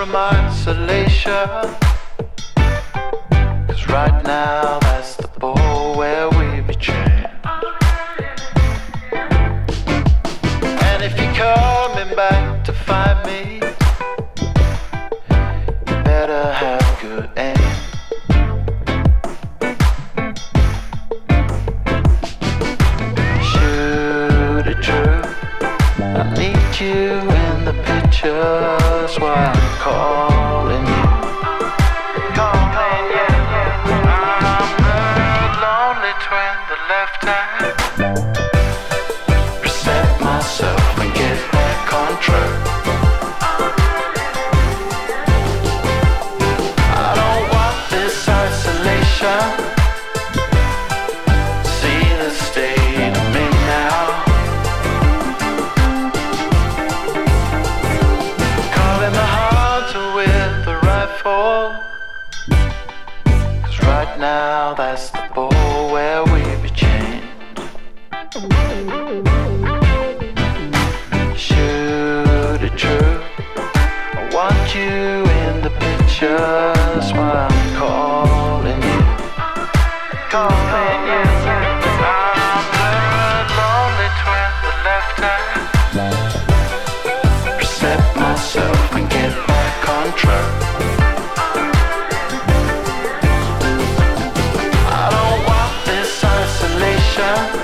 from isolation. 'Cause right now that's the ball where we betray. And if you're coming back to find me, you better have good aim. Shoot it true, I need you in the picture, that's why I'm calling you. Calling you. I'm the lonely twin, the left hand. Reset myself and get back on track. I don't want this isolation. See the state of me now. Calling the hunter with the rifle. 'Cause right now that's the ball where we be chained. Shoot it true, I want you in the picture, that's why I'm calling you. Calling you. I'm the lonely twin, the left hand. Reset myself and get back on track. I don't want this isolation.